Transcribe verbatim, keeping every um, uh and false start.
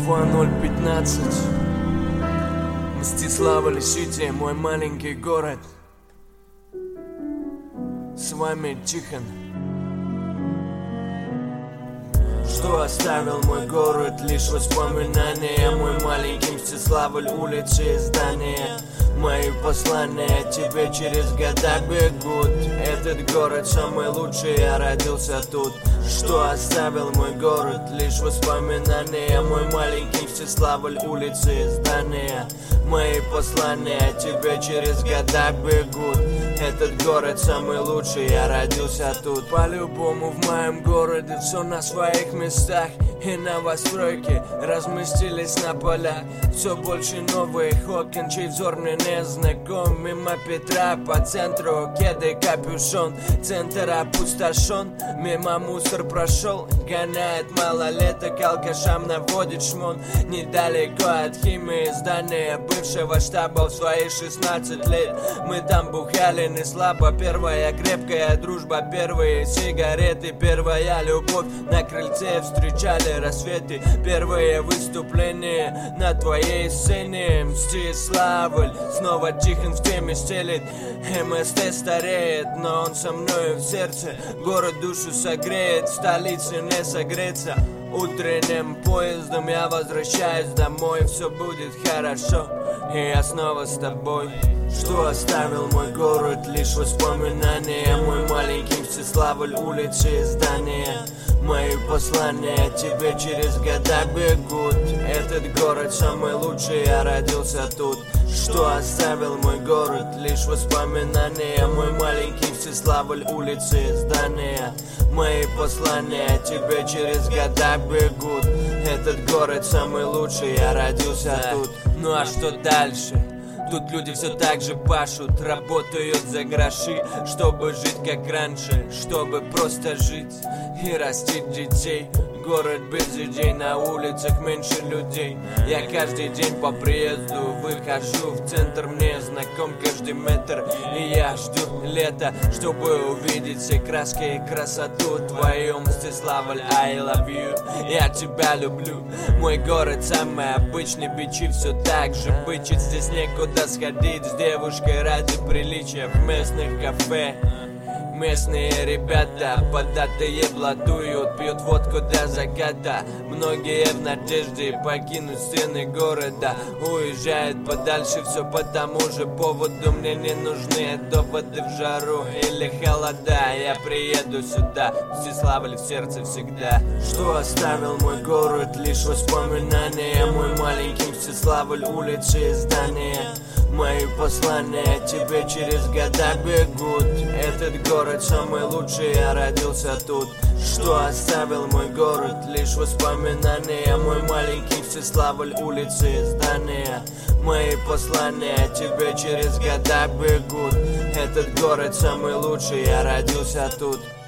два ноль пятнадцать. Мстиславль-Сити, мой маленький город. С вами Тихон. Что оставил мой город? Лишь воспоминания. Мой маленький Мстиславль, улицы и здания. Мои послания тебе через года бегут. Этот город самый лучший, я родился тут. Что оставил мой город? Лишь воспоминания. Мой маленький Мстиславль, улицы и здания. Мои послания тебе через года бегут. Этот город самый лучший, я родился тут. По-любому в моем городе все на своих местах. И новостройки разместились на полях. Все больше новых окон, чей взор мне не знаком. Мимо Петра по центру кеды, капюшон. Центр опустошен, мимо мусор прошел. Гоняет малолеток, алкашам наводит шмон. Недалеко от химии здания бывшего штаба. В свои шестнадцать лет мы там бухали не слабо. Первая крепкая дружба, первые сигареты, первая любовь. На крыльце встречали рассветы, первые выступления на твоей сцене. Мстиславль, снова Тихон в теме стелит. МСТ стареет, но он со мною в сердце. Город душу согреет, в столице не согреться. Утренним поездом я возвращаюсь домой. Все будет хорошо, и я снова с тобой. Что оставил мой город? Лишь воспоминания. Мой маленький Мстиславль, улицы и здания. Мои послания тебе через года бегут. Этот город самый лучший, я родился тут. Что оставил мой город? Лишь воспоминания. Мой маленький Мстиславль, улицы и здания. Мои послания тебе через года бегут. Этот город самый лучший, я родился тут. Ну а что дальше? Тут люди все так же пашут, работают за гроши, чтобы жить как раньше, чтобы просто жить и растить детей. Город без идей, на улицах меньше людей. Я каждый день по приезду выхожу в центр. Мне знаком каждый метр, и я жду лета, чтобы увидеть все краски и красоту твою. Мстиславль, I love you, я тебя люблю. Мой город самый обычный, бичи все так же бычит. Здесь некуда сходить с девушкой ради приличия. В местных кафе местные ребята податые блатуют, пьют водку до заката. Многие в надежде покинуть стены города уезжают подальше, все по тому же поводу. Мне не нужны доводы в жару или холода. Я приеду сюда, Мстиславль в сердце всегда. Что оставил мой город? Лишь воспоминания. Мой маленький Мстиславль, улицы и здания. Мои послания тебе через года бегут. Этот город самый лучший, я родился тут. Что оставил мой город? Лишь воспоминания. Мой маленький Мстиславль, улицы и здания. Мои послания тебе через года бегут. Этот город самый лучший, я родился тут.